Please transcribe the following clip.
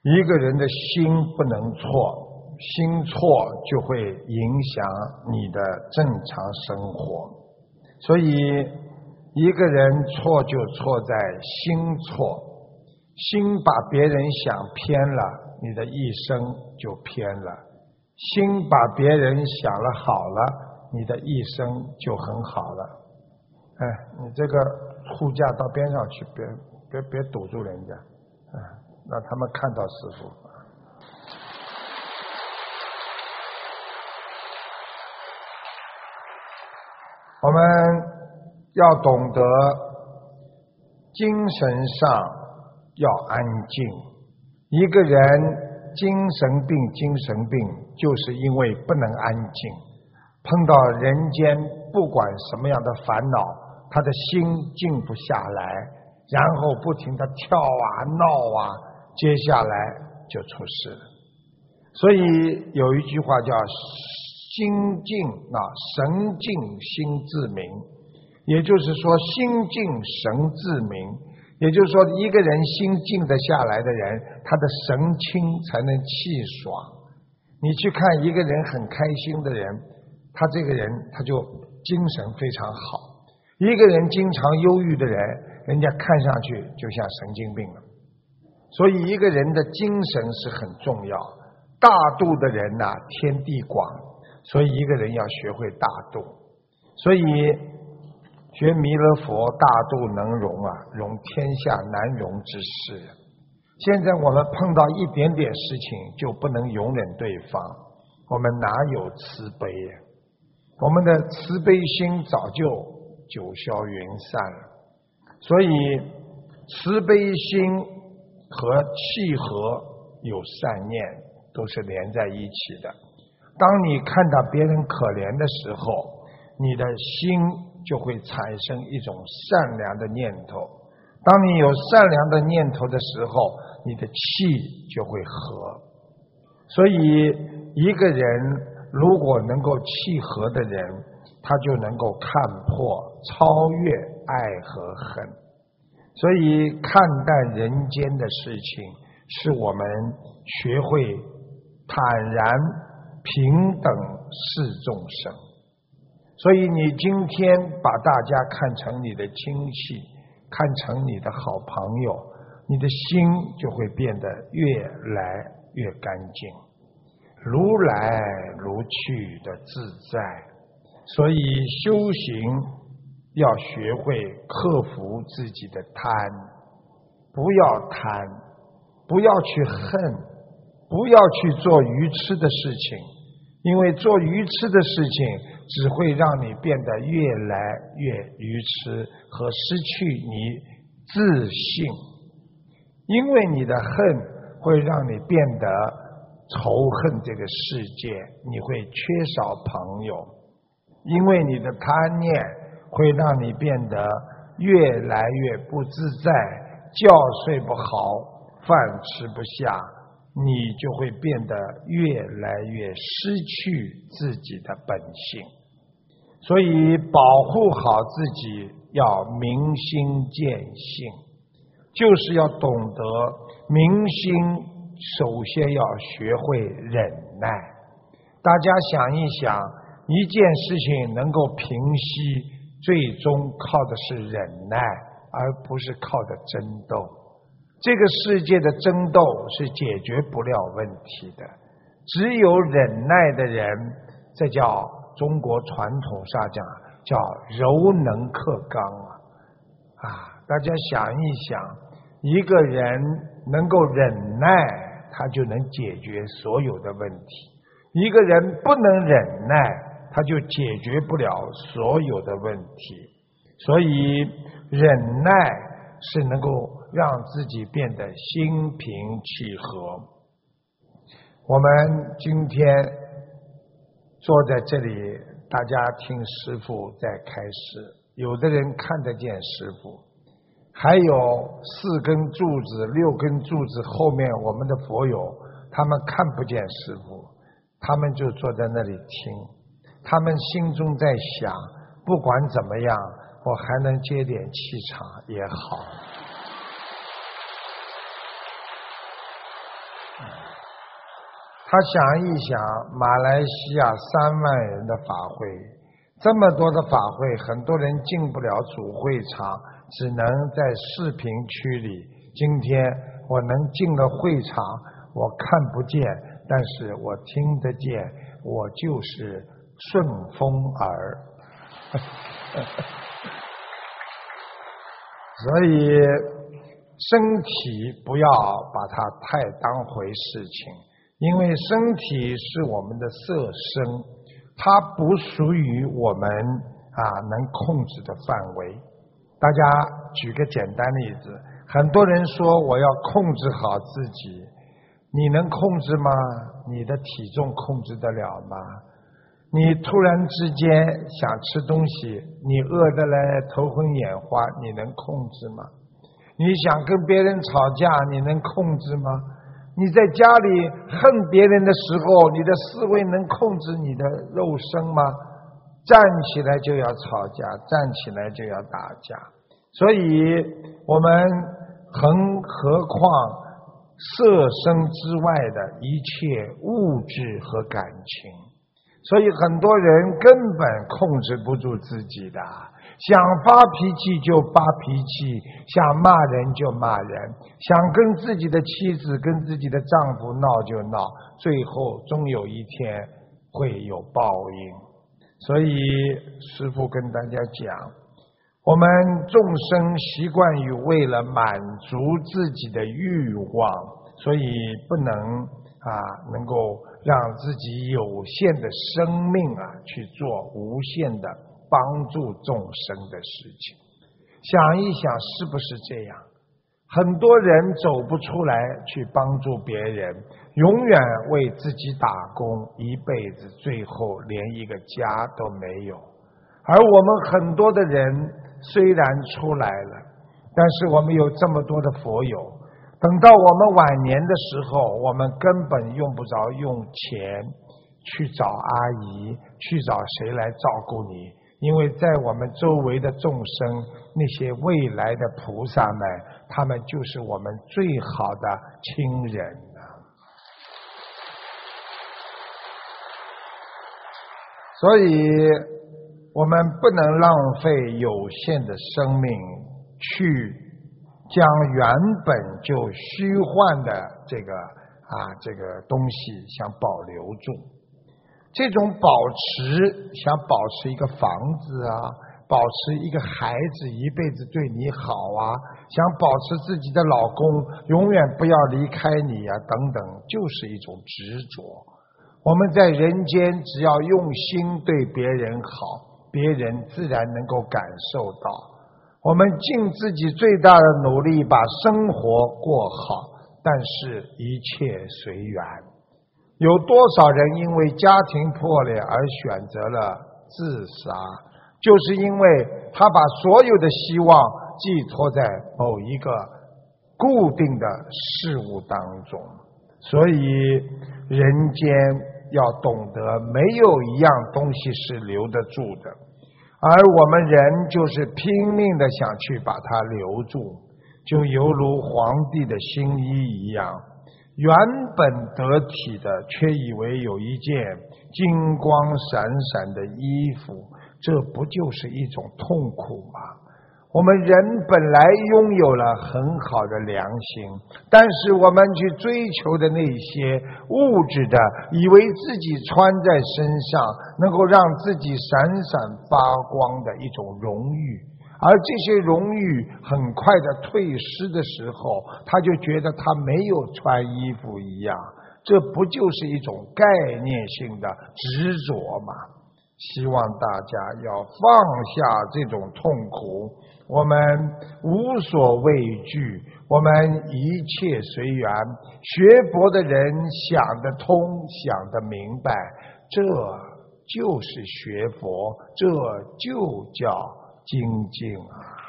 一个人的心不能错，心错就会影响你的正常生活。所以一个人错就错在心错，心把别人想偏了，你的一生就偏了；心把别人想了好了，你的一生就很好了。你这个护驾到边上去，别堵住人家，让他们看到师父。我们要懂得精神上要安静。一个人精神病就是因为不能安静，碰到人间不管什么样的烦恼，他的心静不下来，然后不停地跳啊闹啊，接下来就出事了。所以有一句话叫心静神静心自明，也就是说心静神自明，也就是说一个人心静得下来的人，他的神清才能气爽。你去看一个人很开心的人，他这个人他就精神非常好。一个人经常忧郁的人，人家看上去就像神经病了。所以一个人的精神是很重要。大度的人天地广，所以一个人要学会大度。所以学弥勒佛大度能容容天下难容之事。现在我们碰到一点点事情就不能容忍对方，我们哪有慈悲呀？我们的慈悲心早就九霄云散了。所以慈悲心和契合有善念都是连在一起的。当你看到别人可怜的时候，你的心就会产生一种善良的念头。当你有善良的念头的时候，你的气就会和。所以一个人如果能够契合的人，他就能够看破超越爱和恨。所以看待人间的事情，是我们学会坦然平等视众生。所以你今天把大家看成你的亲戚，看成你的好朋友，你的心就会变得越来越干净，如来如去的自在。所以修行要学会克服自己的贪，不要贪，不要去恨，不要去做愚痴的事情，因为做愚痴的事情只会让你变得越来越愚痴和失去你自信。因为你的恨会让你变得仇恨这个世界，你会缺少朋友。因为你的贪念会让你变得越来越不自在，觉睡不好，饭吃不下，你就会变得越来越失去自己的本性。所以保护好自己要明心见性，就是要懂得明心，首先要学会忍耐。大家想一想，一件事情能够平息，最终靠的是忍耐，而不是靠的争斗。这个世界的争斗是解决不了问题的，只有忍耐的人，这叫中国传统上讲叫柔能克刚大家想一想，一个人能够忍耐，他就能解决所有的问题；一个人不能忍耐，他就解决不了所有的问题。所以忍耐是能够让自己变得心平气和。我们今天坐在这里，大家听师父在开示，有的人看得见师父，还有4根柱子6根柱子后面我们的佛友，他们看不见师父，他们就坐在那里听，他们心中在想，不管怎么样，我还能接点气场也好。 他想一想，马来西亚3万人的法会，这么多的法会，很多人进不了主会场，只能在视频区里。今天我能进了会场，我看不见，但是我听得见，我就是顺风耳。所以身体不要把它太当回事情，因为身体是我们的色身，它不属于我们能控制的范围。大家举个简单例子，很多人说我要控制好自己，你能控制吗？你的体重控制得了吗？你突然之间想吃东西，你饿得来头昏眼花，你能控制吗？你想跟别人吵架，你能控制吗？你在家里恨别人的时候，你的思维能控制你的肉身吗？站起来就要吵架，站起来就要打架。所以我们何况色身之外的一切物质和感情，所以很多人根本控制不住自己的，想发脾气就发脾气，想骂人就骂人，想跟自己的妻子跟自己的丈夫闹就闹，最后终有一天会有报应。所以师父跟大家讲，我们众生习惯于为了满足自己的欲望，所以不能够让自己有限的生命去做无限的帮助众生的事情。想一想是不是这样？很多人走不出来去帮助别人，永远为自己打工，一辈子最后连一个家都没有。而我们很多的人虽然出来了，但是我们有这么多的佛友，等到我们晚年的时候，我们根本用不着用钱去找阿姨，去找谁来照顾你，因为在我们周围的众生，那些未来的菩萨们，他们就是我们最好的亲人。所以我们不能浪费有限的生命去将原本就虚幻的这个东西想保留住。这种保持，想保持一个房子保持一个孩子一辈子对你好想保持自己的老公永远不要离开你等等，就是一种执着。我们在人间只要用心对别人好，别人自然能够感受到。我们尽自己最大的努力把生活过好，但是一切随缘。有多少人因为家庭破裂而选择了自杀，就是因为他把所有的希望寄托在某一个固定的事物当中。所以人间要懂得，没有一样东西是留得住的，而我们人就是拼命的想去把它留住，就犹如皇帝的新衣一样，原本得体的，却以为有一件金光闪闪的衣服，这不就是一种痛苦吗？我们人本来拥有了很好的良心，但是我们去追求的那些物质的，以为自己穿在身上能够让自己闪闪发光的一种荣誉，而这些荣誉很快的退失的时候，他就觉得他没有穿衣服一样，这不就是一种概念性的执着吗？希望大家要放下这种痛苦，我们无所畏惧，我们一切随缘。学佛的人想得通，想得明白，这就是学佛，这就叫精进啊。